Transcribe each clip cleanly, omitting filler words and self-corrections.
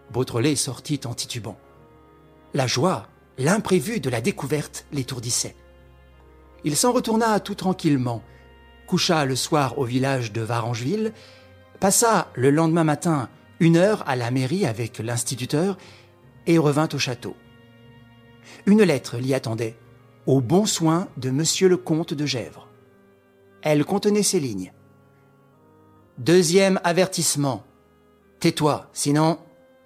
Beautrelet sortit en titubant. La joie, l'imprévu de la découverte l'étourdissait. Il s'en retourna tout tranquillement, coucha le soir au village de Varangeville, passa le lendemain matin 1 heure à la mairie avec l'instituteur et revint au château. Une lettre l'y attendait, au bon soin de monsieur le comte de Gesvres. Elle contenait ces lignes. « 2e avertissement. Tais-toi, sinon... »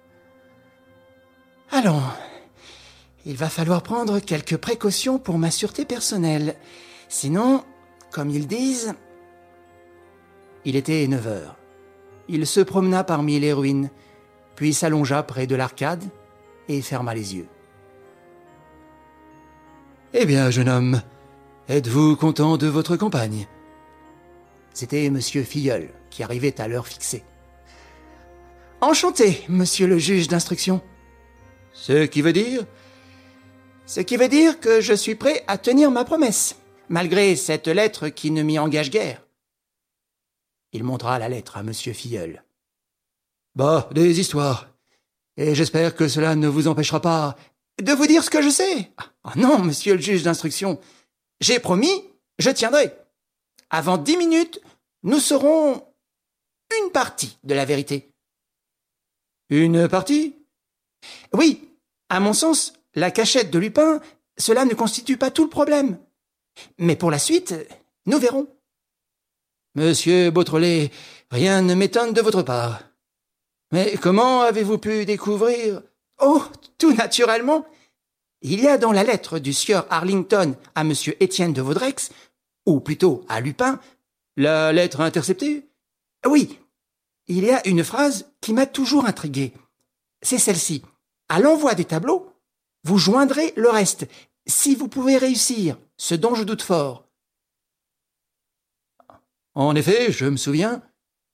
Allons, il va falloir prendre quelques précautions pour ma sûreté personnelle. Sinon, comme ils disent... Il était 9 heures. Il se promena parmi les ruines, puis s'allongea près de l'arcade et ferma les yeux. « Eh bien, jeune homme, êtes-vous content de votre campagne ?» C'était monsieur Filleul, qui arrivait à l'heure fixée. « Enchanté, monsieur le juge d'instruction. »« Ce qui veut dire ?»« Ce qui veut dire que je suis prêt à tenir ma promesse, malgré cette lettre qui ne m'y engage guère. » Il montra la lettre à monsieur Filleul. « Bah, des histoires. Et j'espère que cela ne vous empêchera pas... » « De vous dire ce que je sais. Ah non, monsieur le juge d'instruction. J'ai promis, je tiendrai. Avant 10 minutes, nous saurons une partie de la vérité. » « Une partie ?» « Oui, à mon sens, la cachette de Lupin, cela ne constitue pas tout le problème. Mais pour la suite, nous verrons. »« Monsieur Beautrelet, rien ne m'étonne de votre part. Mais comment avez-vous pu découvrir... » « Oh, tout naturellement. Il y a dans la lettre du sieur Arlington à monsieur Étienne de Vaudreix, ou plutôt à Lupin, la lettre interceptée. Oui, il y a une phrase qui m'a toujours intrigué. C'est celle-ci. À l'envoi des tableaux, vous joindrez le reste, si vous pouvez réussir, ce dont je doute fort. » En effet, je me souviens.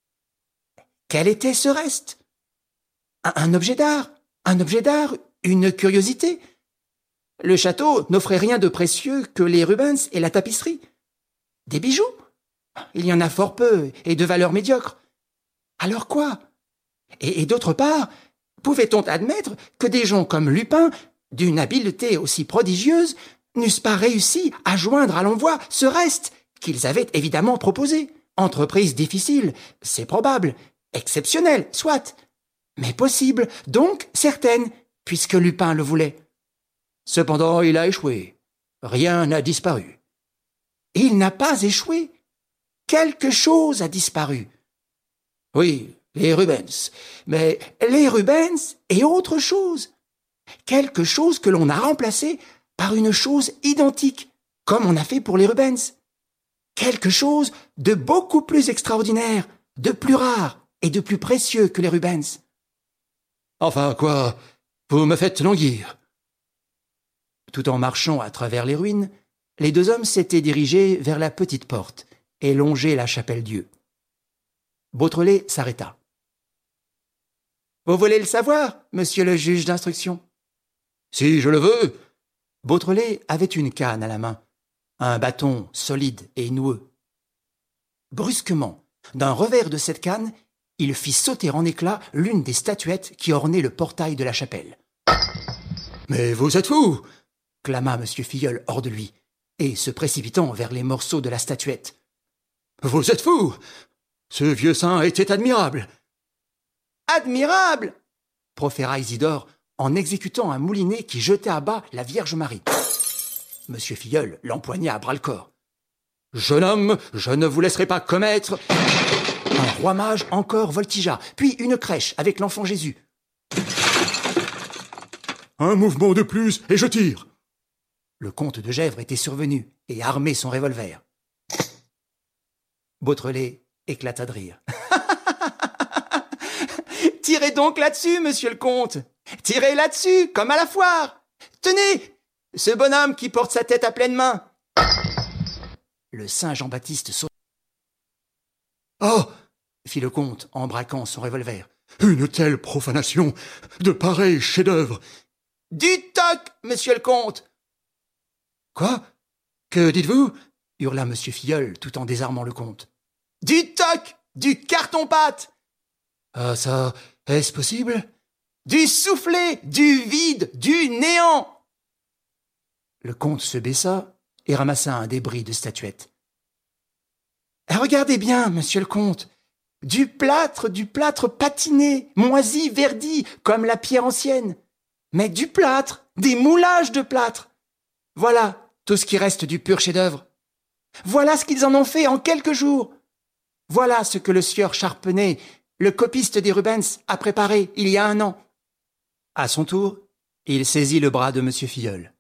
Quel était ce reste ? Un objet d'art. Un objet d'art, une curiosité. Le château n'offrait rien de précieux que les Rubens et la tapisserie. Des bijoux ? Il y en a fort peu et de valeur médiocre. Alors quoi ? Et d'autre part, pouvait-on admettre que des gens comme Lupin, d'une habileté aussi prodigieuse, n'eussent pas réussi à joindre à l'envoi ce reste qu'ils avaient évidemment proposé ? Entreprise difficile, c'est probable, exceptionnelle, soit, mais possible, donc certaine, puisque Lupin le voulait. Cependant, il a échoué. Rien n'a disparu. Il n'a pas échoué. Quelque chose a disparu. Oui, les Rubens. Mais les Rubens et autre chose. Quelque chose que l'on a remplacé par une chose identique, comme on a fait pour les Rubens. Quelque chose de beaucoup plus extraordinaire, de plus rare et de plus précieux que les Rubens. Enfin, quoi, vous me faites languir. Tout en marchant à travers les ruines, les 2 hommes s'étaient dirigés vers la petite porte et longeaient la chapelle-Dieu. Beautrelet s'arrêta. « Vous voulez le savoir, monsieur le juge d'instruction ?»« Si je le veux. » Beautrelet avait une canne à la main, un bâton solide et noueux. Brusquement, d'un revers de cette canne, il fit sauter en éclats l'une des statuettes qui ornaient le portail de la chapelle. « Mais vous êtes fou !» clama M. Filleul hors de lui, et se précipitant vers les morceaux de la statuette. « Vous êtes fou ! Ce vieux saint était admirable !»« Admirable !» proféra Isidore en exécutant un moulinet qui jetait à bas la Vierge Marie. M. Filleul l'empoigna à bras-le-corps. « Jeune homme, je ne vous laisserai pas commettre... » Un roi mage encore voltigea, puis une crèche avec l'enfant Jésus. Un mouvement de plus et je tire. Le comte de Gesvres était survenu et armait son revolver. Beautrelet éclata de rire. Tirez donc là-dessus, monsieur le comte. Tirez là-dessus, comme à la foire. Tenez, ce bonhomme qui porte sa tête à pleine main. Le saint Jean-Baptiste sauta. Oh, fit le comte en braquant son revolver. Une telle profanation, de pareils chefs-d'œuvre. Du toc, monsieur le comte. Quoi? Que dites-vous? Hurla monsieur Filleul tout en désarmant le comte. Du toc, du carton-pâte. Ah ça, est-ce possible? du soufflet, du vide, du néant. Le comte se baissa et ramassa un débris de statuette. Regardez bien, monsieur le comte, du plâtre patiné, moisi, verdi, comme la pierre ancienne. Mais du plâtre, des moulages de plâtre. Voilà tout ce qui reste du pur chef-d'œuvre. Voilà ce qu'ils en ont fait en quelques jours. Voilà ce que le sieur Charpenay, le copiste des Rubens, a préparé il y a 1 an. À son tour, il saisit le bras de M. Filleul.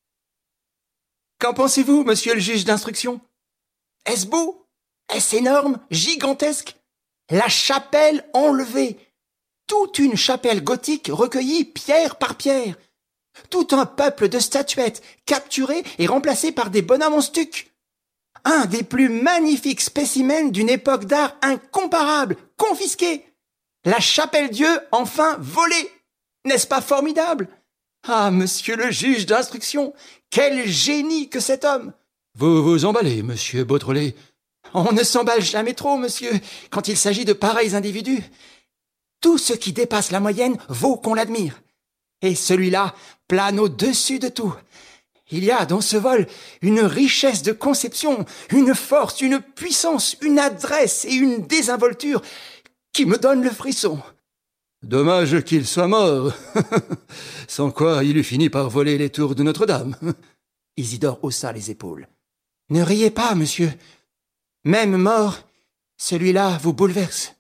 Qu'en pensez-vous, monsieur le juge d'instruction? Est-ce beau? Est-ce énorme, gigantesque? La chapelle enlevée. Toute une chapelle gothique recueillie pierre par pierre. Tout un peuple de statuettes capturées et remplacées par des bonhommes en stuc. Un des plus magnifiques spécimens d'une époque d'art incomparable, confisqué. La chapelle-dieu enfin volée. N'est-ce pas formidable? Ah, monsieur le juge d'instruction, quel génie que cet homme! Vous vous emballez, monsieur Beautrelet. On ne s'emballe jamais trop, monsieur, quand il s'agit de pareils individus. Tout ce qui dépasse la moyenne vaut qu'on l'admire. Et celui-là plane au-dessus de tout. Il y a dans ce vol une richesse de conception, une force, une puissance, une adresse et une désinvolture qui me donnent le frisson. Dommage qu'il soit mort, sans quoi il eût fini par voler les tours de Notre-Dame. Isidore haussa les épaules. Ne riez pas, monsieur. Même mort, celui-là vous bouleverse.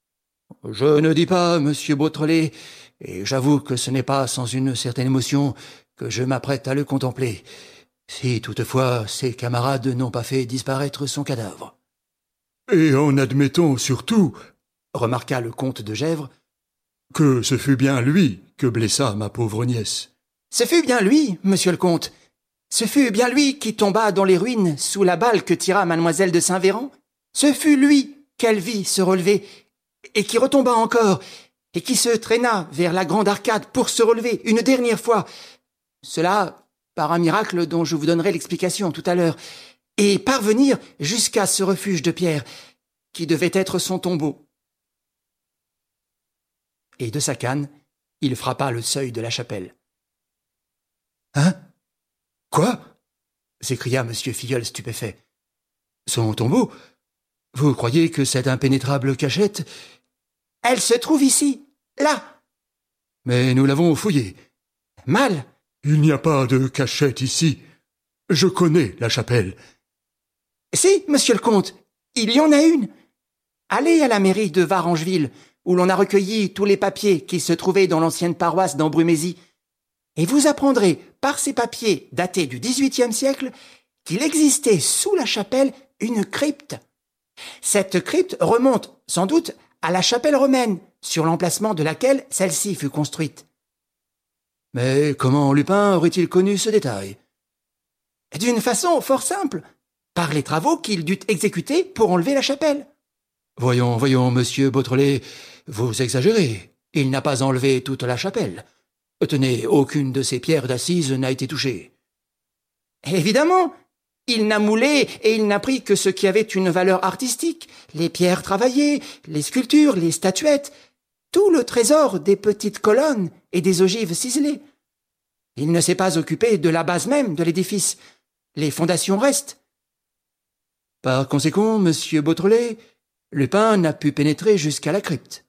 Je ne dis pas, monsieur Beautrelet, et j'avoue que ce n'est pas sans une certaine émotion que je m'apprête à le contempler, si toutefois ses camarades n'ont pas fait disparaître son cadavre. Et en admettant surtout, remarqua le comte de Gesvres, que ce fut bien lui que blessa ma pauvre nièce. Ce fut bien lui, monsieur le comte. Ce fut bien lui qui tomba dans les ruines sous la balle que tira mademoiselle de Saint-Véran. Ce fut lui qu'elle vit se relever et qui retomba encore et qui se traîna vers la grande arcade pour se relever une dernière fois. Cela par un miracle dont je vous donnerai l'explication tout à l'heure, et parvenir jusqu'à ce refuge de pierre qui devait être son tombeau. Et de sa canne, il frappa le seuil de la chapelle. « Hein? Quoi ?» s'écria M. Filleul stupéfait. « Son tombeau? Vous croyez que cette impénétrable cachette... »« Elle se trouve ici, là !»« Mais nous l'avons fouillée. »« Mal !»« Il n'y a pas de cachette ici. Je connais la chapelle. »« Si, monsieur le comte, il y en a une. Allez à la mairie de Varangeville, où l'on a recueilli tous les papiers qui se trouvaient dans l'ancienne paroisse d'Ambrumésie, et vous apprendrez par ces papiers datés du XVIIIe siècle qu'il existait sous la chapelle une crypte. Cette crypte remonte sans doute à la chapelle romaine, sur l'emplacement de laquelle celle-ci fut construite. » « Mais comment Lupin aurait-il connu ce détail ?»« D'une façon fort simple, par les travaux qu'il dut exécuter pour enlever la chapelle. »« Voyons, monsieur Beautrelet, vous exagérez. Il n'a pas enlevé toute la chapelle. Tenez, aucune de ces pierres d'assises n'a été touchée. »« Évidemment, il n'a moulé et il n'a pris que ce qui avait une valeur artistique, les pierres travaillées, les sculptures, les statuettes, tout le trésor des petites colonnes et des ogives ciselées. Il ne s'est pas occupé de la base même de l'édifice. Les fondations restent. » Par conséquent, monsieur Beautrelet, Lupin n'a pu pénétrer jusqu'à la crypte.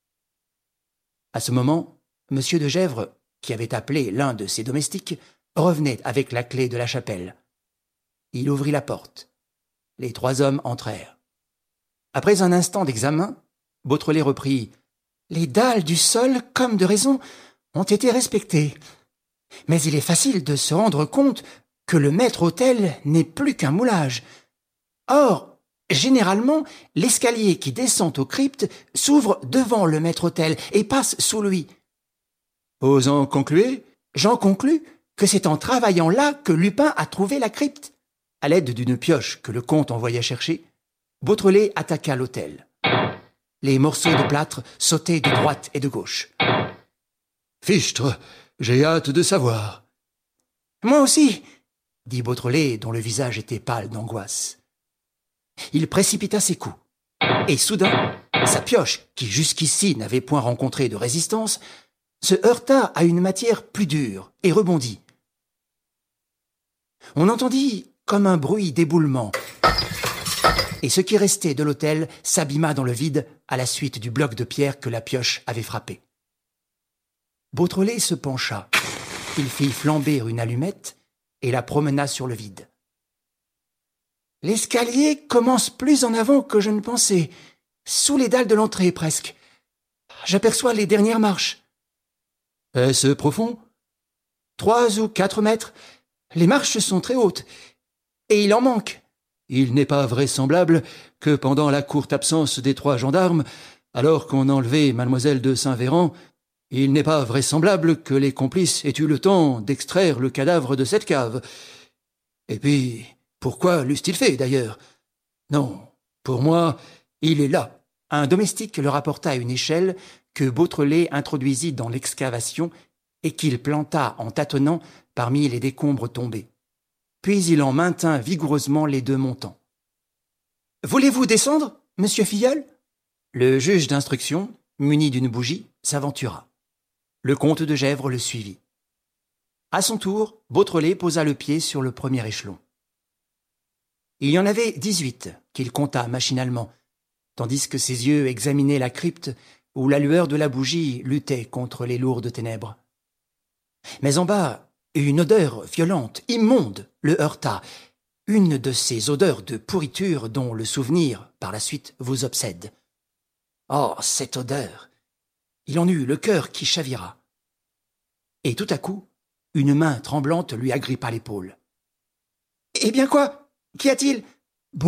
À ce moment, monsieur de Gesvres, qui avait appelé l'un de ses domestiques, revenait avec la clé de la chapelle. Il ouvrit la porte. Les 3 hommes entrèrent. Après un instant d'examen, Beautrelet reprit « Les dalles du sol, comme de raison, ont été respectées. Mais il est facile de se rendre compte que le maître-autel n'est plus qu'un moulage. Or, généralement, l'escalier qui descend aux cryptes s'ouvre devant le maître-autel et passe sous lui. » Vous en concluez ? J'en conclus que c'est en travaillant là que Lupin a trouvé la crypte. À l'aide d'une pioche que le comte envoya chercher, Beautrelet attaqua l'autel. Les morceaux de plâtre sautaient de droite et de gauche. « Fichtre, j'ai hâte de savoir. »« Moi aussi, » dit Beautrelet, dont le visage était pâle d'angoisse. Il précipita ses coups, et soudain, sa pioche, qui jusqu'ici n'avait point rencontré de résistance, se heurta à une matière plus dure et rebondit. On entendit comme un bruit d'éboulement, et ce qui restait de l'autel s'abîma dans le vide à la suite du bloc de pierre que la pioche avait frappé. Beautrelet se pencha. Il fit flamber une allumette et la promena sur le vide. « L'escalier commence plus en avant que je ne pensais, sous les dalles de l'entrée presque. J'aperçois les dernières marches. »« Est-ce profond ?»« 3 ou 4 mètres. Les marches sont très hautes. Et il en manque. » Il n'est pas vraisemblable que pendant la courte absence des 3 gendarmes, alors qu'on enlevait mademoiselle de Saint-Véran, il n'est pas vraisemblable que les complices aient eu le temps d'extraire le cadavre de cette cave. Et puis, pourquoi l'eussent-ils fait, d'ailleurs? Non, pour moi, il est là. Un domestique le rapporta à une échelle que Beautrelet introduisit dans l'excavation et qu'il planta en tâtonnant parmi les décombres tombés. Puis il en maintint vigoureusement les 2 montants. « Voulez-vous descendre, monsieur Filleul ?» Le juge d'instruction, muni d'une bougie, s'aventura. Le comte de Gesvres le suivit. À son tour, Beautrelet posa le pied sur le premier échelon. Il y en avait 18 qu'il compta machinalement, tandis que ses yeux examinaient la crypte où la lueur de la bougie luttait contre les lourdes ténèbres. Mais en bas, une odeur violente, immonde, le heurta, une de ces odeurs de pourriture dont le souvenir, par la suite, vous obsède. Oh, cette odeur! Il en eut le cœur qui chavira. Et tout à coup, une main tremblante lui agrippa l'épaule. « Eh bien quoi? Qu'y a-t-il ?»« Beautrelet !»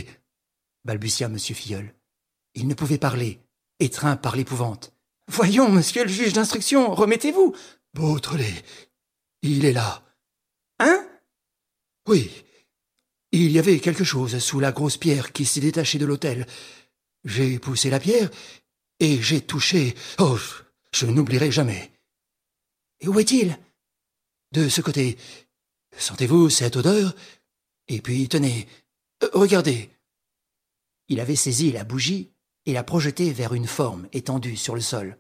balbutia M. Filleul. Il ne pouvait parler, étreint par l'épouvante. « Voyons, monsieur le juge d'instruction, remettez-vous !»« Beautrelet, il est là. »« Hein ?» ?»« Oui, il y avait quelque chose sous la grosse pierre qui s'est détachée de l'autel. J'ai poussé la pierre et j'ai touché... Oh, je n'oublierai jamais. »« Et où est-il ?»« De ce côté. Sentez-vous cette odeur? Et puis, tenez, regardez. » Il avait saisi la bougie et la projeté vers une forme étendue sur le sol.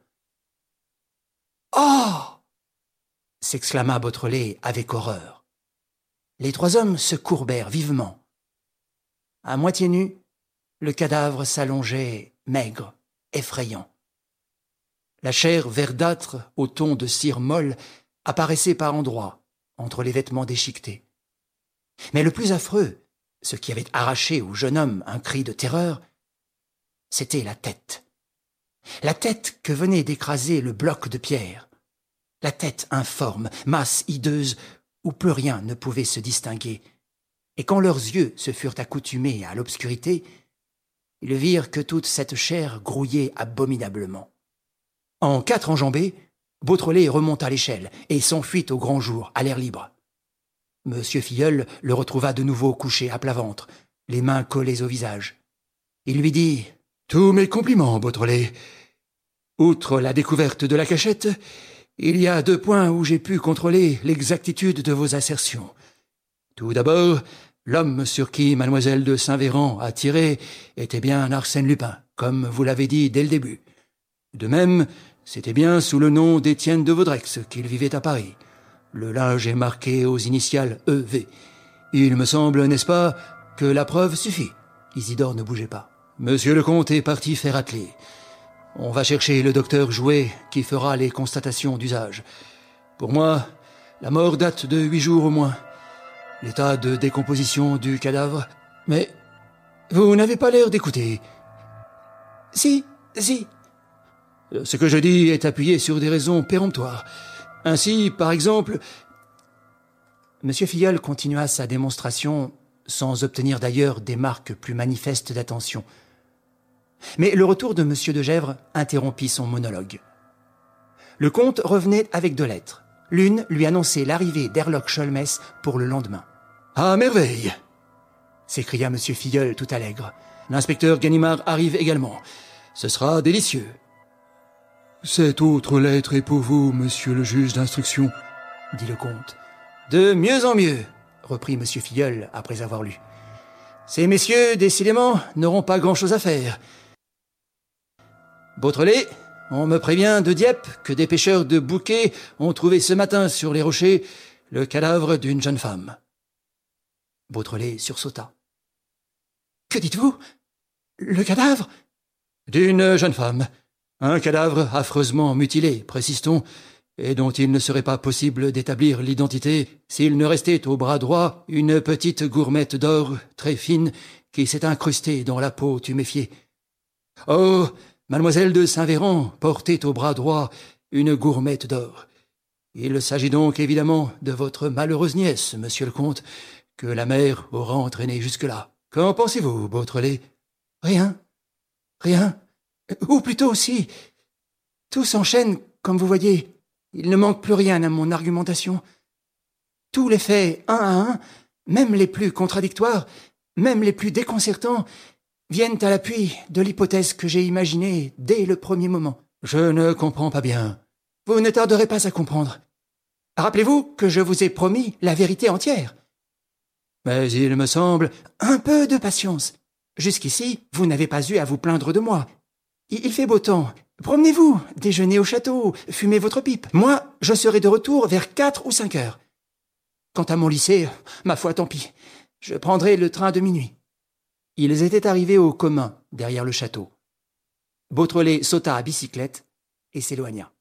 « Oh !» s'exclama Beautrelet avec horreur. Les 3 hommes se courbèrent vivement. À moitié nu, le cadavre s'allongeait maigre, effrayant. La chair verdâtre au ton de cire molle apparaissait par endroits entre les vêtements déchiquetés. Mais le plus affreux, ce qui avait arraché au jeune homme un cri de terreur, c'était la tête. La tête que venait d'écraser le bloc de pierre. La tête informe, masse hideuse, où plus rien ne pouvait se distinguer. Et quand leurs yeux se furent accoutumés à l'obscurité, ils virent que toute cette chair grouillait abominablement. En 4 enjambées, Beautrelet remonta l'échelle et s'enfuit au grand jour, à l'air libre. Monsieur Filleul le retrouva de nouveau couché à plat ventre, les mains collées au visage. Il lui dit « Tous mes compliments, Beautrelet. Outre la découverte de la cachette, il y a 2 points où j'ai pu contrôler l'exactitude de vos assertions. Tout d'abord, l'homme sur qui mademoiselle de Saint-Véran a tiré était bien Arsène Lupin, comme vous l'avez dit dès le début. De même, c'était bien sous le nom d'Étienne de Vaudreix qu'il vivait à Paris. Le linge est marqué aux initiales EV. Il me semble, n'est-ce pas, que la preuve suffit. » Isidore ne bougeait pas. « Monsieur le comte est parti faire atteler. On va chercher le docteur Jouet qui fera les constatations d'usage. Pour moi, la mort date de 8 jours au moins. L'état de décomposition du cadavre... Mais vous n'avez pas l'air d'écouter. »« Si. » Ce que je dis est appuyé sur des raisons péremptoires. Ainsi, par exemple... M. Filleul continua sa démonstration sans obtenir d'ailleurs des marques plus manifestes d'attention. Mais le retour de M. de Gesvres interrompit son monologue. Le comte revenait avec 2 lettres. L'une lui annonçait l'arrivée d'Herlock Sholmès pour le lendemain. « À merveille !» s'écria M. Filleul tout allègre. « L'inspecteur Ganimard arrive également. Ce sera délicieux. »« Cette autre lettre est pour vous, monsieur le juge d'instruction, » dit le comte. « De mieux en mieux, » reprit M. Filleul après avoir lu. « Ces messieurs, décidément, n'auront pas grand-chose à faire. »« Beautrelet, On me prévient de Dieppe que des pêcheurs de bouquets ont trouvé ce matin sur les rochers le cadavre d'une jeune femme. » Beautrelet sursauta. « Que dites-vous? Le cadavre ?» ?»« D'une jeune femme. Un cadavre affreusement mutilé, précise-t-on, et dont il ne serait pas possible d'établir l'identité s'il ne restait au bras droit une petite gourmette d'or très fine qui s'est incrustée dans la peau tuméfiée. Oh, mademoiselle de Saint-Véran portait au bras droit une gourmette d'or. Il s'agit donc évidemment de votre malheureuse nièce, monsieur le comte, que la mère aura entraînée jusque-là. Qu'en pensez-vous, Beautrelet? Rien. Rien. Ou plutôt si. Tout s'enchaîne, comme vous voyez. Il ne manque plus rien à mon argumentation. Tous les faits, un à un, même les plus contradictoires, même les plus déconcertants, viennent à l'appui de l'hypothèse que j'ai imaginée dès le premier moment. Je ne comprends pas bien. Vous ne tarderez pas à comprendre. Rappelez-vous que je vous ai promis la vérité entière. Mais il me semble... Un peu de patience. Jusqu'ici, vous n'avez pas eu à vous plaindre de moi. Il fait beau temps. Promenez-vous, déjeunez au château, fumez votre pipe. Moi, je serai de retour vers 4 ou 5 heures. Quant à mon lycée, ma foi, tant pis. Je prendrai le train de minuit. Ils étaient arrivés au commun, derrière le château. Beautrelet sauta à bicyclette et s'éloigna.